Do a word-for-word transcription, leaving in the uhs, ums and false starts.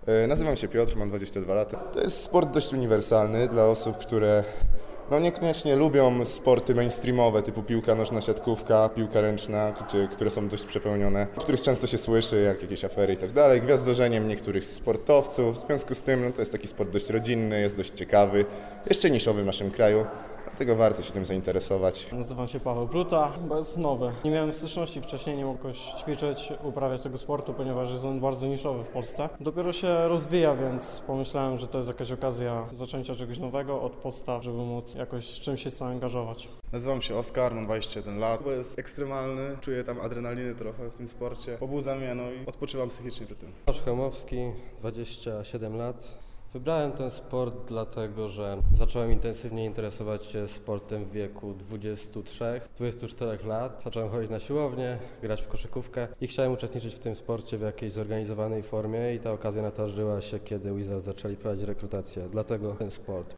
E, Nazywam się Piotr, mam dwadzieścia dwa lata. To jest sport dość uniwersalny dla osób, które no niekoniecznie lubią sporty mainstreamowe typu piłka nożna, siatkówka, piłka ręczna, gdzie, które są dość przepełnione, o których często się słyszy, jak jakieś afery i tak dalej, gwiazdorzeniem niektórych sportowców. W związku z tym no, to jest taki sport dość rodzinny, jest dość ciekawy, jeszcze niszowy w naszym kraju. Dlatego warto się tym zainteresować. Nazywam się Paweł Pluta, bo jest nowy. Nie miałem styczności wcześniej, nie mogłem ćwiczyć, uprawiać tego sportu, ponieważ jest on bardzo niszowy w Polsce. Dopiero się rozwija, więc pomyślałem, że to jest jakaś okazja zaczęcia czegoś nowego od podstaw, żeby móc jakoś z czymś się zaangażować. Nazywam się Oskar, mam dwadzieścia jeden lat, bo jest ekstremalny, czuję tam adrenaliny trochę w tym sporcie. Pobudza mnie, no i odpoczywam psychicznie przy tym. Tomasz Chomowski, dwadzieścia siedem lat. Wybrałem ten sport dlatego, że zacząłem intensywnie interesować się sportem w wieku dwudziestu trzech do dwudziestu czterech lat. Zacząłem chodzić na siłownię, grać w koszykówkę i chciałem uczestniczyć w tym sporcie w jakiejś zorganizowanej formie i ta okazja nadarzyła się, kiedy Wizards zaczęli prowadzić rekrutację. Dlatego ten sport.